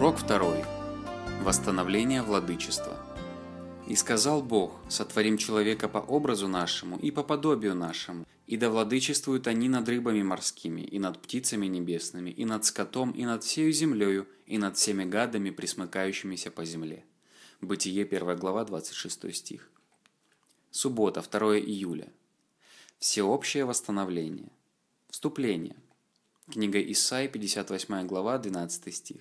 Урок 2. Восстановление владычества. «И сказал Бог, сотворим человека по образу нашему и по подобию нашему, и да владычествуют они над рыбами морскими, и над птицами небесными, и над скотом, и над всею землею, и над всеми гадами, пресмыкающимися по земле». Бытие 1 глава, 26 стих. Суббота, 2 июля. Всеобщее восстановление. Вступление. Книга Исаии, 58 глава, 12 стих.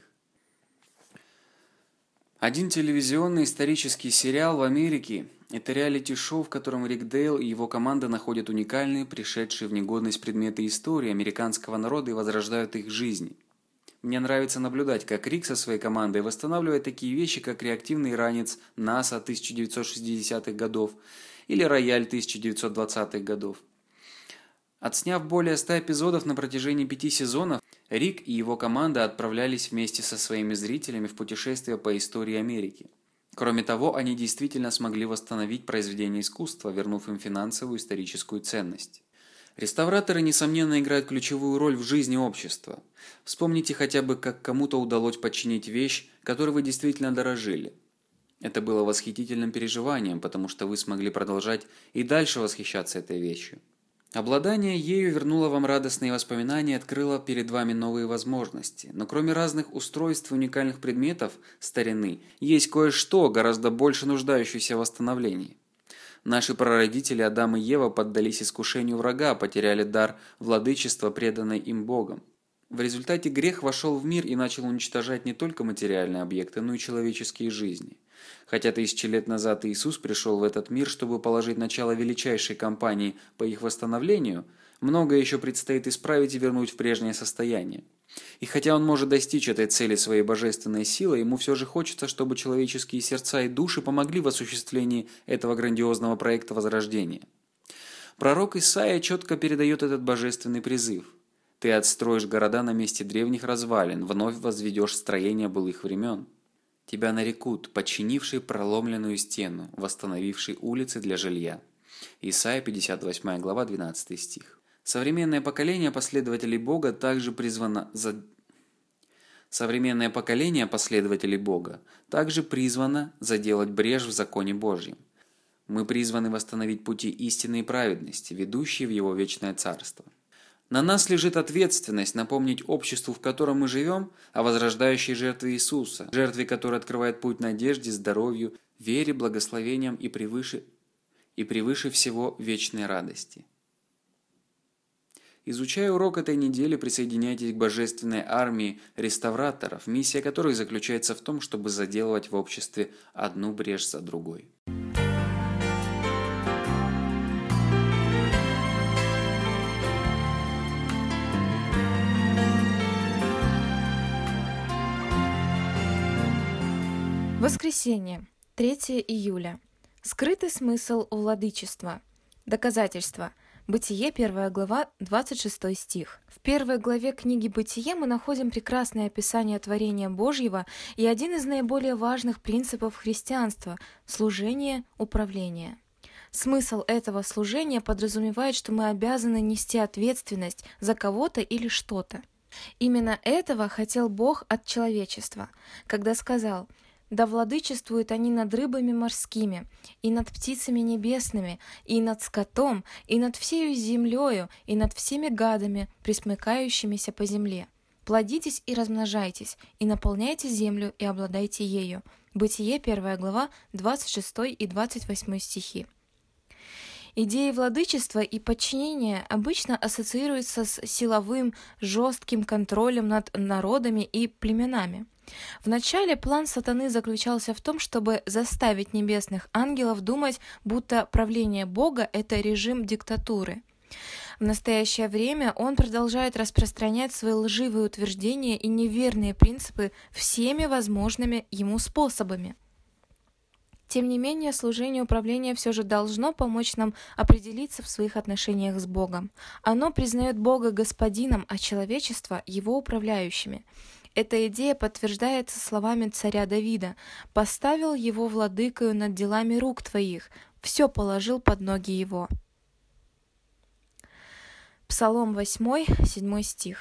Один телевизионный исторический сериал в Америке – это реалити-шоу, в котором Рик Дейл и его команда находят уникальные, пришедшие в негодность предметы истории американского народа и возрождают их жизни. Мне нравится наблюдать, как Рик со своей командой восстанавливает такие вещи, как реактивный ранец НАСА 1960-х годов или рояль 1920-х годов. Отсняв более 100 эпизодов на протяжении 5 сезонов, Рик и его команда отправлялись вместе со своими зрителями в путешествие по истории Америки. Кроме того, они действительно смогли восстановить произведения искусства, вернув им финансовую и историческую ценность. Реставраторы, несомненно, играют ключевую роль в жизни общества. Вспомните хотя бы, как кому-то удалось починить вещь, которой вы действительно дорожили. Это было восхитительным переживанием, потому что вы смогли продолжать и дальше восхищаться этой вещью. Обладание ею вернуло вам радостные воспоминания и открыло перед вами новые возможности. Но кроме разных устройств и уникальных предметов старины, есть кое-что, гораздо больше нуждающееся в восстановлении. Наши прародители Адам и Ева поддались искушению врага, потеряли дар владычества, преданный им Богом. В результате грех вошел в мир и начал уничтожать не только материальные объекты, но и человеческие жизни. Хотя 1000 лет назад Иисус пришел в этот мир, чтобы положить начало величайшей кампании по их восстановлению, многое еще предстоит исправить и вернуть в прежнее состояние. И хотя он может достичь этой цели своей божественной силой, ему все же хочется, чтобы человеческие сердца и души помогли в осуществлении этого грандиозного проекта возрождения. Пророк Исаия четко передает этот божественный призыв. «Ты отстроишь города на месте древних развалин, вновь возведешь строения былых времен. Тебя нарекут, починивший проломленную стену, восстановивший улицы для жилья». Исайя 58 глава, 12 стих. Современное поколение последователей Бога также призвано заделать брешь в законе Божьем. Мы призваны восстановить пути истины и праведности, ведущие в Его вечное царство. На нас лежит ответственность напомнить обществу, в котором мы живем, о возрождающей жертве Иисуса, жертве, которая открывает путь надежде, здоровью, вере, благословениям и превыше всего вечной радости. Изучая урок этой недели, присоединяйтесь к божественной армии реставраторов, миссия которых заключается в том, чтобы заделывать в обществе одну брешь за другой. Воскресенье, 3 июля. Скрытый смысл владычества. Доказательства. Бытие, 1 глава, 26 стих. В 1 главе книги «Бытие» мы находим прекрасное описание творения Божьего и один из наиболее важных принципов христианства – служение, управление. Смысл этого служения подразумевает, что мы обязаны нести ответственность за кого-то или что-то. Именно этого хотел Бог от человечества, когда сказал: «Да владычествуют они над рыбами морскими, и над птицами небесными, и над скотом, и над всею землею, и над всеми гадами, пресмыкающимися по земле. Плодитесь и размножайтесь, и наполняйте землю, и обладайте ею». Бытие, 1 глава, 26 и 28 стихи. Идеи владычества и подчинения обычно ассоциируются с силовым, жестким контролем над народами и племенами. Вначале план сатаны заключался в том, чтобы заставить небесных ангелов думать, будто правление Бога – это режим диктатуры. В настоящее время он продолжает распространять свои лживые утверждения и неверные принципы всеми возможными ему способами. Тем не менее, служение управления все же должно помочь нам определиться в своих отношениях с Богом. Оно признает Бога господином, а человечество – его управляющими. Эта идея подтверждается словами царя Давида: «Поставил его владыкою над делами рук твоих, все положил под ноги его». Псалом 8, 7 стих.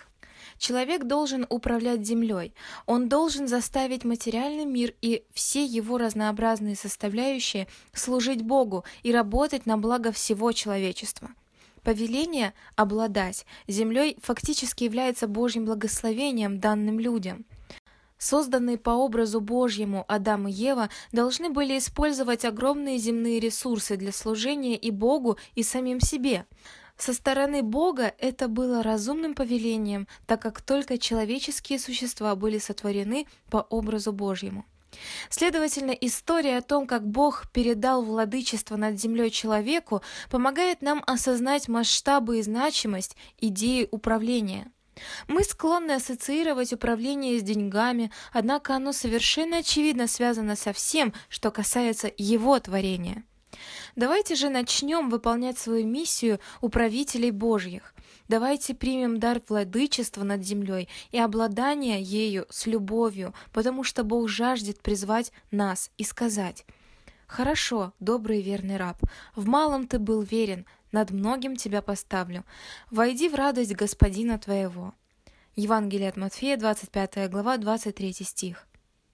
Человек должен управлять землей. Он должен заставить материальный мир и все его разнообразные составляющие служить Богу и работать на благо всего человечества. Повеление обладать землей фактически является Божьим благословением данным людям. Созданные по образу Божьему Адам и Ева должны были использовать огромные земные ресурсы для служения и Богу, и самим себе. Со стороны Бога это было разумным повелением, так как только человеческие существа были сотворены по образу Божьему. Следовательно, история о том, как Бог передал владычество над землей человеку, помогает нам осознать масштабы и значимость идеи управления. Мы склонны ассоциировать управление с деньгами, однако оно совершенно очевидно связано со всем, что касается его творения. Давайте же начнем выполнять свою миссию управителей Божьих. Давайте примем дар владычества над землей и обладания ею с любовью, потому что Бог жаждет призвать нас и сказать: «Хорошо, добрый и верный раб, в малом ты был верен, над многим тебя поставлю. Войди в радость Господина твоего». Евангелие от Матфея, 25 глава, 23 стих.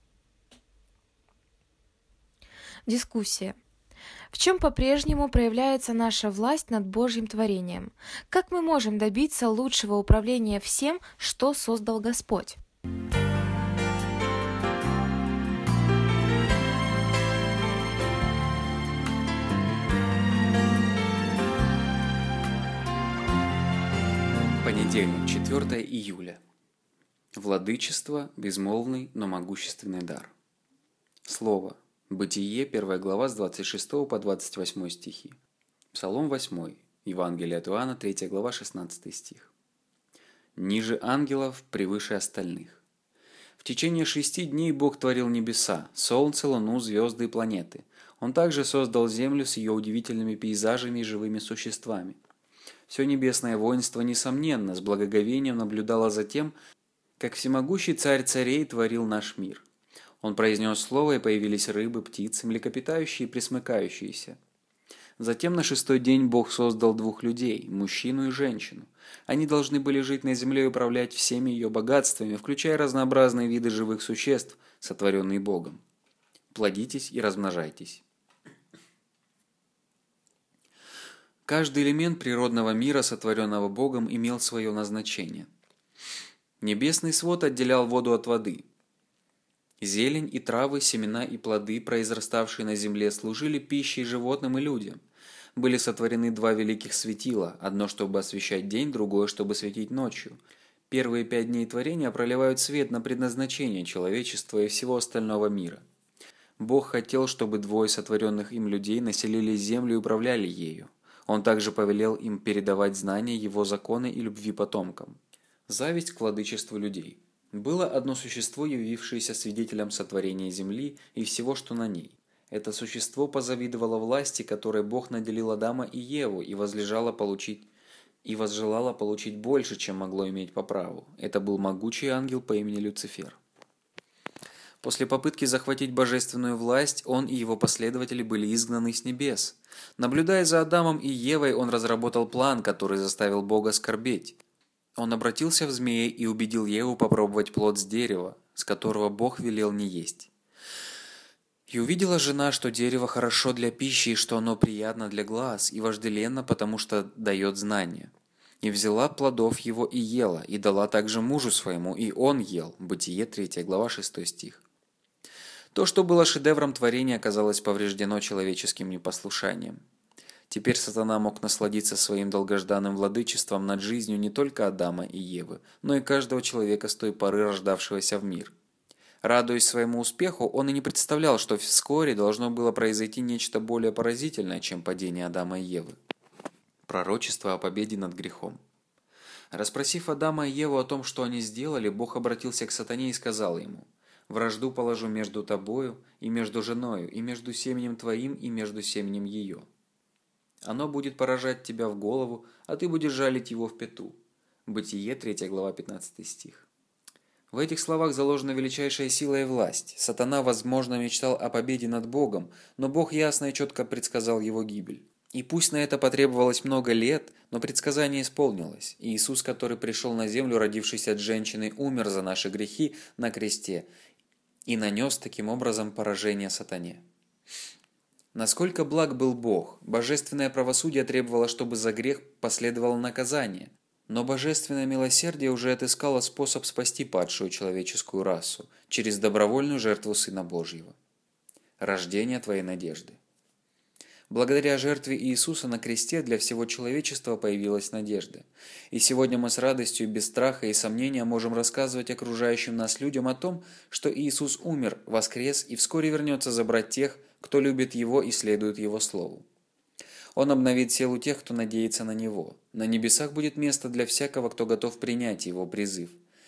Дискуссия. В чем по-прежнему проявляется наша власть над Божьим творением? Как мы можем добиться лучшего управления всем, что создал Господь? Понедельник, 4 июля. Владычество – безмолвный, но могущественный дар. Слово. Бытие, 1 глава, с 26 по 28 стихи. Псалом 8. Евангелие от Иоанна, 3 глава, 16 стих. Ниже ангелов, превыше остальных. В течение 6 дней Бог творил небеса, солнце, луну, звезды и планеты. Он также создал землю с ее удивительными пейзажами и живыми существами. Все небесное воинство, несомненно, с благоговением наблюдало за тем, как всемогущий царь царей творил наш мир. Он произнес слово, и появились рыбы, птицы, млекопитающие и пресмыкающиеся. Затем на 6-й день Бог создал 2 людей, мужчину и женщину. Они должны были жить на земле и управлять всеми ее богатствами, включая разнообразные виды живых существ, сотворенные Богом. Плодитесь и размножайтесь. Каждый элемент природного мира, сотворенного Богом, имел свое назначение. Небесный свод отделял воду от воды. Зелень и травы, семена и плоды, произраставшие на земле, служили пищей животным и людям. Были сотворены 2 великих светила, одно, чтобы освещать день, другое, чтобы светить ночью. Первые 5 дней творения проливают свет на предназначение человечества и всего остального мира. Бог хотел, чтобы 2 сотворенных им людей населили землю и управляли ею. Он также повелел им передавать знания Его законы и любви потомкам. Зависть к владычеству людей. Было одно существо, явившееся свидетелем сотворения земли и всего, что на ней. Это существо позавидовало власти, которой Бог наделил Адама и Еву, и возжелало получить больше, чем могло иметь по праву. Это был могучий ангел по имени Люцифер. После попытки захватить божественную власть, он и его последователи были изгнаны с небес. Наблюдая за Адамом и Евой, он разработал план, который заставил Бога скорбеть. Он обратился в змея и убедил Еву попробовать плод с дерева, с которого Бог велел не есть. «И увидела жена, что дерево хорошо для пищи, и что оно приятно для глаз, и вожделенно, потому что дает знания. И взяла плодов его и ела, и дала также мужу своему, и он ел». Бытие, 3 глава, 6 стих. То, что было шедевром творения, оказалось повреждено человеческим непослушанием. Теперь сатана мог насладиться своим долгожданным владычеством над жизнью не только Адама и Евы, но и каждого человека с той поры, рождавшегося в мир. Радуясь своему успеху, он и не представлял, что вскоре должно было произойти нечто более поразительное, чем падение Адама и Евы. Пророчество о победе над грехом. Расспросив Адама и Еву о том, что они сделали, Бог обратился к сатане и сказал ему: «Вражду положу между тобою и между женою, и между семенем твоим и между семенем ее. Оно будет поражать тебя в голову, а ты будешь жалить его в пяту». Бытие, 3 глава, 15 стих. В этих словах заложена величайшая сила и власть. Сатана, возможно, мечтал о победе над Богом, но Бог ясно и четко предсказал его гибель. И пусть на это потребовалось много лет, но предсказание исполнилось, и Иисус, который пришел на землю, родившись от женщины, умер за наши грехи на кресте и нанес таким образом поражение сатане. Насколько благ был Бог, божественное правосудие требовало, чтобы за грех последовало наказание, но божественное милосердие уже отыскало способ спасти падшую человеческую расу через добровольную жертву Сына Божьего. Рождение твоей надежды. Благодаря жертве Иисуса на кресте для всего человечества появилась надежда. И сегодня мы с радостью, без страха и сомнения можем рассказывать окружающим нас людям о том, что Иисус умер, воскрес и вскоре вернется забрать тех, кто любит Его и следует Его Слову. Он обновит силу тех, кто надеется на Него. На небесах будет место для всякого, кто готов принять Его призыв.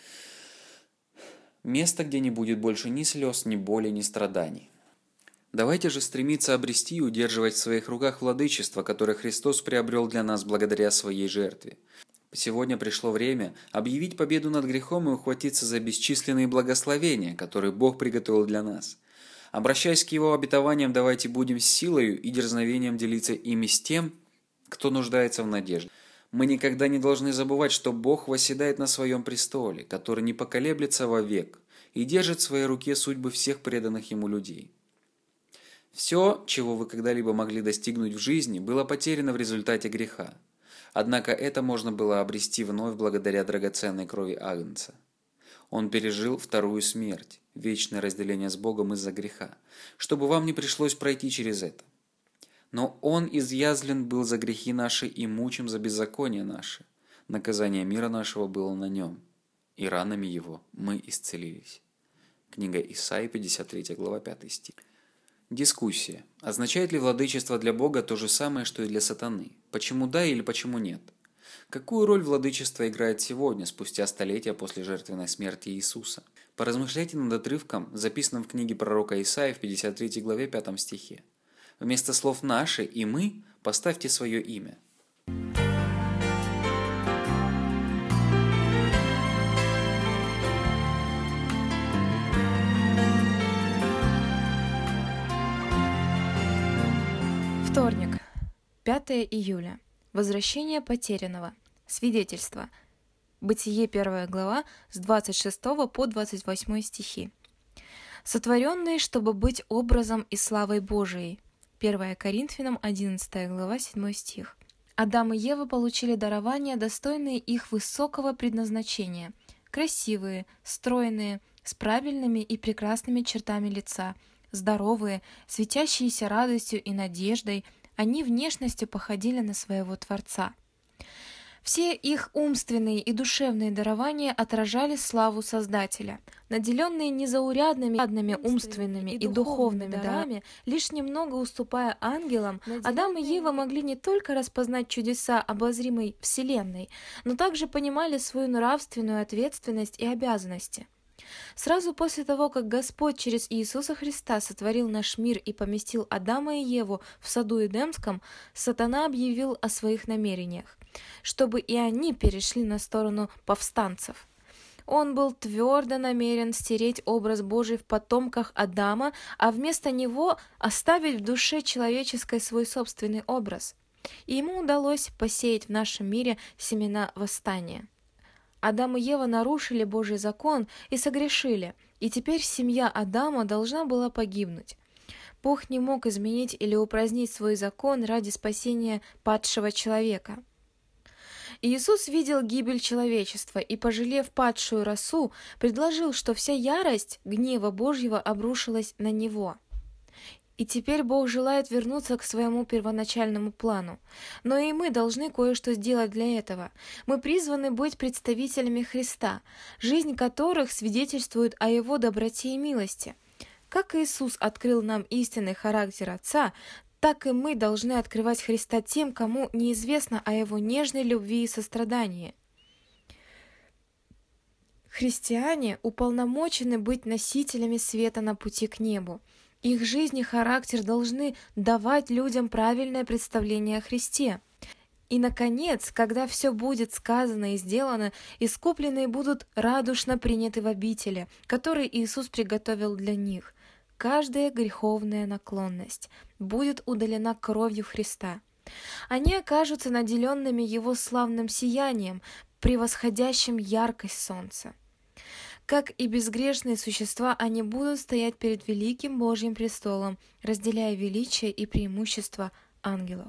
Место, где не будет больше ни слез, ни боли, ни страданий. Давайте же стремиться обрести и удерживать в своих руках владычество, которое Христос приобрел для нас благодаря своей жертве. Сегодня пришло время объявить победу над грехом и ухватиться за бесчисленные благословения, которые Бог приготовил для нас. Обращаясь к Его обетованиям, давайте будем с силою и дерзновением делиться ими с тем, кто нуждается в надежде. Мы никогда не должны забывать, что Бог восседает на Своем престоле, который не поколеблется вовек, и держит в своей руке судьбы всех преданных Ему людей. Все, чего вы когда-либо могли достигнуть в жизни, было потеряно в результате греха. Однако это можно было обрести вновь благодаря драгоценной крови Агнца. Он пережил вторую смерть, вечное разделение с Богом из-за греха, чтобы вам не пришлось пройти через это. Но Он изъязлен был за грехи наши и мучим за беззаконие наше. Наказание мира нашего было на Нем, и ранами Его мы исцелились. Книга Исаии, 53 глава, 5 стих. Дискуссия. Означает ли владычество для Бога то же самое, что и для сатаны? Почему да или почему нет? Какую роль владычество играет сегодня, спустя столетия после жертвенной смерти Иисуса? Поразмышляйте над отрывком, записанным в книге пророка Исаии в 53 главе 5 стихе. Вместо слов «наши» и «мы» поставьте свое имя. Вторник, 5 июля. Возвращение потерянного. Свидетельство. Бытие 1 глава с 26 по 28 стихи. Сотворенные, чтобы быть образом и славой Божией. 1 Коринфянам 11 глава 7 стих. Адам и Ева получили дарования, достойные их высокого предназначения. Красивые, стройные, с правильными и прекрасными чертами лица, здоровые, светящиеся радостью и надеждой, они внешностью походили на своего Творца. Все их умственные и душевные дарования отражали славу Создателя. Наделенные незаурядными умственными и духовными дарами, лишь немного уступая ангелам, Адам и Ева могли не только распознать чудеса обозримой Вселенной, но также понимали свою нравственную ответственность и обязанности. Сразу после того, как Господь через Иисуса Христа сотворил наш мир и поместил Адама и Еву в саду Эдемском, сатана объявил о своих намерениях, чтобы и они перешли на сторону повстанцев. Он был твердо намерен стереть образ Божий в потомках Адама, а вместо него оставить в душе человеческой свой собственный образ. И ему удалось посеять в нашем мире семена восстания. Адам и Ева нарушили Божий закон и согрешили, и теперь семья Адама должна была погибнуть. Бог не мог изменить или упразднить свой закон ради спасения падшего человека. Иисус видел гибель человечества и, пожалев падшую расу, предложил, что вся ярость гнева Божьего обрушилась на Него. И теперь Бог желает вернуться к своему первоначальному плану. Но и мы должны кое-что сделать для этого. Мы призваны быть представителями Христа, жизнь которых свидетельствует о Его доброте и милости. Как Иисус открыл нам истинный характер Отца, так и мы должны открывать Христа тем, кому неизвестно о Его нежной любви и сострадании. Христиане уполномочены быть носителями света на пути к небу. Их жизнь и характер должны давать людям правильное представление о Христе. И, наконец, когда все будет сказано и сделано, искупленные будут радушно приняты в обители, которые Иисус приготовил для них. Каждая греховная наклонность будет удалена кровью Христа. Они окажутся наделенными Его славным сиянием, превосходящим яркость солнца. Как и безгрешные существа, они будут стоять перед великим Божьим престолом, разделяя величие и преимущества ангелов.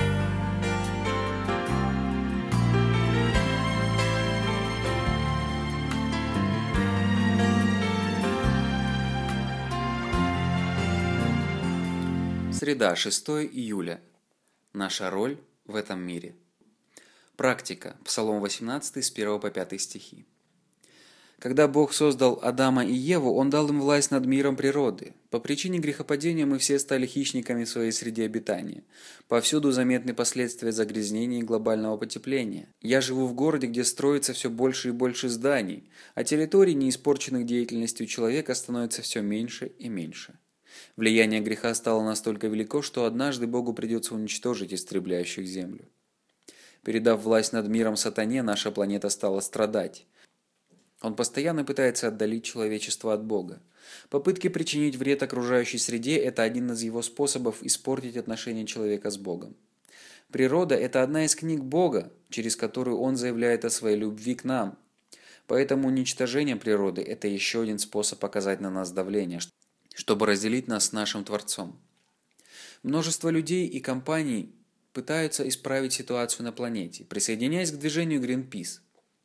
Среда, 6 июля. Наша роль в этом мире. Практика. Псалом 18 с 1 по 5 стихи. Когда Бог создал Адама и Еву, Он дал им власть над миром природы. По причине грехопадения мы все стали хищниками в своей среде обитания. Повсюду заметны последствия загрязнения и глобального потепления. Я живу в городе, где строится все больше и больше зданий, а территорий, не испорченных деятельностью человека, становится все меньше и меньше. Влияние греха стало настолько велико, что однажды Богу придется уничтожить истребляющих землю. Передав власть над миром сатане, наша планета стала страдать. Он постоянно пытается отдалить человечество от Бога. Попытки причинить вред окружающей среде – это один из его способов испортить отношения человека с Богом. Природа – это одна из книг Бога, через которую Он заявляет о своей любви к нам. Поэтому уничтожение природы – это еще один способ оказать на нас давление, чтобы разделить нас с нашим Творцом. Множество людей и компаний пытаются исправить ситуацию на планете, присоединяясь к движению Greenpeace.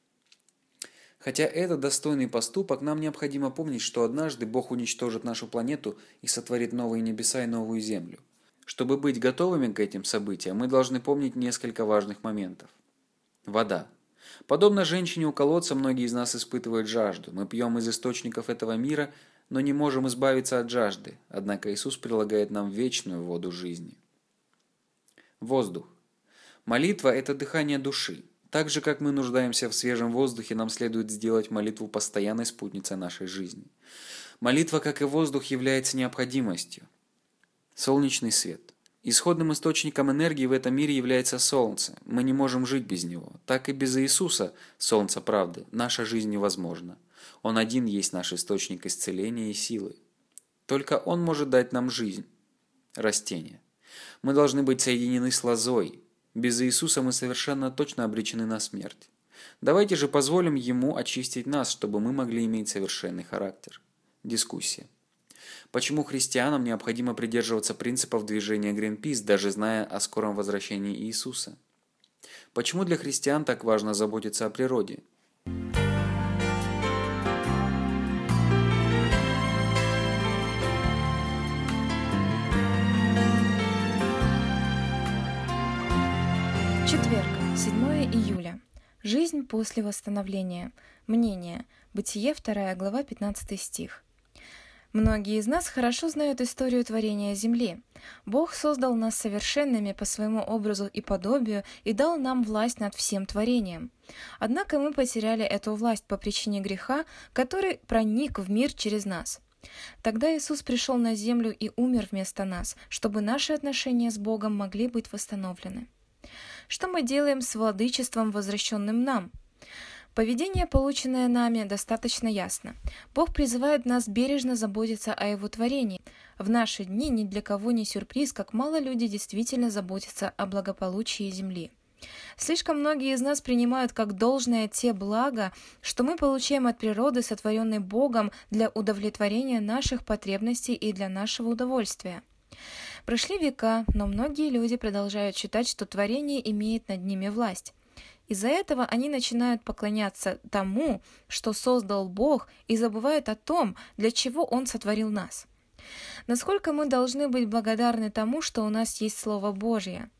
Хотя это достойный поступок, нам необходимо помнить, что однажды Бог уничтожит нашу планету и сотворит новые небеса и новую землю. Чтобы быть готовыми к этим событиям, мы должны помнить несколько важных моментов. Вода. Подобно женщине у колодца, многие из нас испытывают жажду. Мы пьем из источников этого мира, но не можем избавиться от жажды, однако Иисус предлагает нам вечную воду жизни. Воздух. Молитва – это дыхание души. Так же, как мы нуждаемся в свежем воздухе, нам следует сделать молитву постоянной спутницей нашей жизни. Молитва, как и воздух, является необходимостью. Солнечный свет. Исходным источником энергии в этом мире является солнце. Мы не можем жить без него. Так и без Иисуса, солнца правды, наша жизнь невозможна. Он один есть наш источник исцеления и силы. Только Он может дать нам жизнь. Растения. Мы должны быть соединены с лозой. Без Иисуса мы совершенно точно обречены на смерть. Давайте же позволим Ему очистить нас, чтобы мы могли иметь совершенный характер. Дискуссия. Почему христианам необходимо придерживаться принципов движения Greenpeace, даже зная о скором возвращении Иисуса? Почему для христиан так важно заботиться о природе? Четверг, 7 июля. Жизнь после восстановления. Мнение. Бытие, 2 глава, 15 стих. Многие из нас хорошо знают историю творения Земли. Бог создал нас совершенными по своему образу и подобию и дал нам власть над всем творением. Однако мы потеряли эту власть по причине греха, который проник в мир через нас. Тогда Иисус пришел на землю и умер вместо нас, чтобы наши отношения с Богом могли быть восстановлены. Что мы делаем с владычеством, возвращенным нам? Поведение, полученное нами, достаточно ясно. Бог призывает нас бережно заботиться о Его творении. В наши дни ни для кого не сюрприз, как мало людей действительно заботятся о благополучии Земли. Слишком многие из нас принимают как должное те блага, что мы получаем от природы, сотворенной Богом для удовлетворения наших потребностей и для нашего удовольствия. Прошли века, но многие люди продолжают считать, что творение имеет над ними власть. Из-за этого они начинают поклоняться тому, что создал Бог, и забывают о том, для чего Он сотворил нас. Насколько мы должны быть благодарны тому, что у нас есть Слово Божье.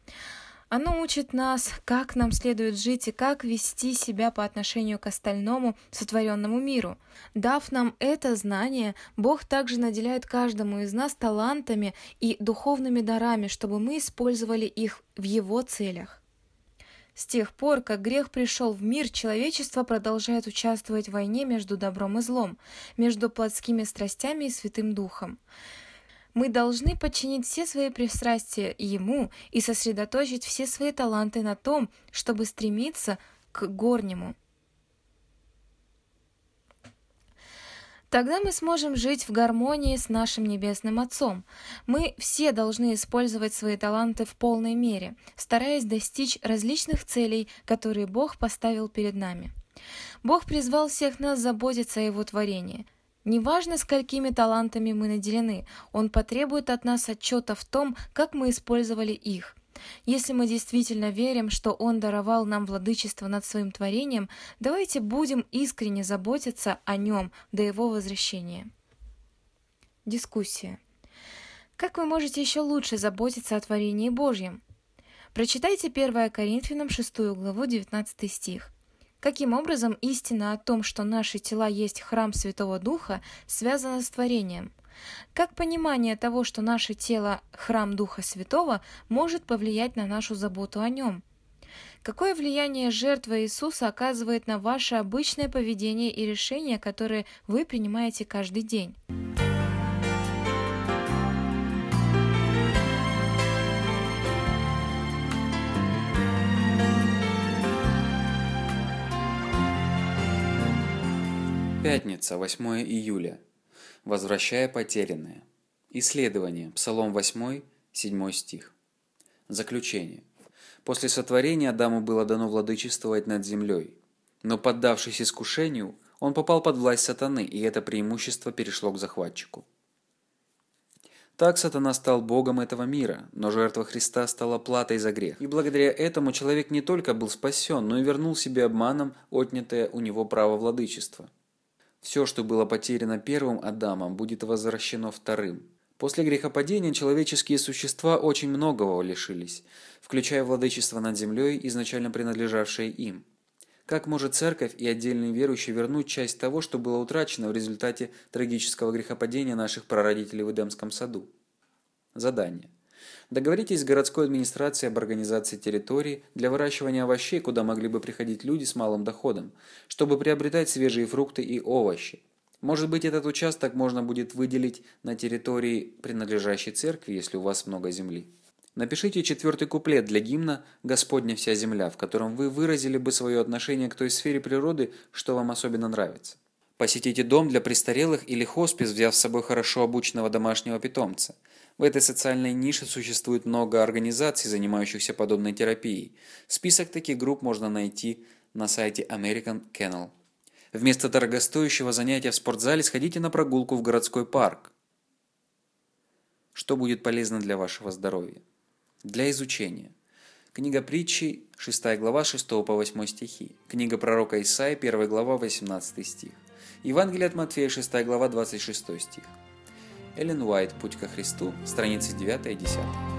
Оно учит нас, как нам следует жить и как вести себя по отношению к остальному сотворенному миру. Дав нам это знание, Бог также наделяет каждому из нас талантами и духовными дарами, чтобы мы использовали их в Его целях. С тех пор, как грех пришел в мир, человечество продолжает участвовать в войне между добром и злом, между плотскими страстями и Святым Духом. Мы должны подчинить все свои пристрастия Ему и сосредоточить все свои таланты на том, чтобы стремиться к горнему. Тогда мы сможем жить в гармонии с нашим Небесным Отцом. Мы все должны использовать свои таланты в полной мере, стараясь достичь различных целей, которые Бог поставил перед нами. Бог призвал всех нас заботиться о Его творении. Неважно, сколькими талантами мы наделены, Он потребует от нас отчета в том, как мы использовали их. Если мы действительно верим, что Он даровал нам владычество над Своим творением, давайте будем искренне заботиться о Нем до Его возвращения. Дискуссия. Как вы можете еще лучше заботиться о творении Божьем? Прочитайте 1 Коринфянам 6 главу 19 стих. Каким образом истина о том, что наши тела есть храм Святого Духа, связана с творением? Как понимание того, что наше тело – храм Духа Святого, может повлиять на нашу заботу о нем? Какое влияние жертва Иисуса оказывает на ваше обычное поведение и решения, которые вы принимаете каждый день? Пятница, 8 июля. Возвращая потерянное. Исследование. Псалом 8, 7 стих. Заключение. После сотворения Адаму было дано владычествовать над землей. Но, поддавшись искушению, он попал под власть сатаны, и это преимущество перешло к захватчику. Так сатана стал богом этого мира, но жертва Христа стала платой за грех. И благодаря этому человек не только был спасен, но и вернул себе обманом отнятое у него право владычества. Все, что было потеряно первым Адамом, будет возвращено вторым. После грехопадения человеческие существа очень многого лишились, включая владычество над землей, изначально принадлежавшее им. Как может церковь и отдельные верующие вернуть часть того, что было утрачено в результате трагического грехопадения наших прародителей в Эдемском саду? Задание. Договоритесь с городской администрацией об организации территории для выращивания овощей, куда могли бы приходить люди с малым доходом, чтобы приобретать свежие фрукты и овощи. Может быть, этот участок можно будет выделить на территории, принадлежащей церкви, если у вас много земли. Напишите 4-й куплет для гимна «Господня вся земля», в котором вы выразили бы свое отношение к той сфере природы, что вам особенно нравится. Посетите дом для престарелых или хоспис, взяв с собой хорошо обученного домашнего питомца. В этой социальной нише существует много организаций, занимающихся подобной терапией. Список таких групп можно найти на сайте American Kennel. Вместо дорогостоящего занятия в спортзале сходите на прогулку в городской парк. Что будет полезно для вашего здоровья? Для изучения. Книга притчи, 6 глава, 6 по 8 стихи. Книга пророка Исаии, 1 глава, 18 стих. Евангелие от Матфея, 6 глава, 26 стих. Эллен Уайт. Путь ко Христу. Страницы 9 и 10.